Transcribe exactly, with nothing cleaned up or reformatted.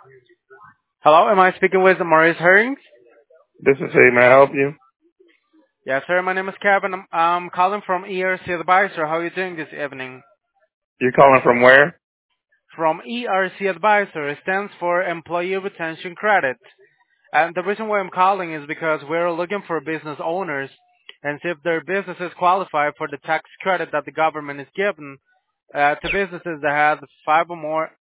Hello, am I speaking with Maurice Herring? This is he. May I help you? Yes, sir. My name is Kevin. I'm, I'm calling from E R C Advisor. How are you doing this evening? You're calling from where? From E R C Advisor. It stands for Employee Retention Credit. And the reason why I'm calling is because we're looking for business owners and see if their businesses qualify for the tax credit that the government is giving uh, to businesses that have five or more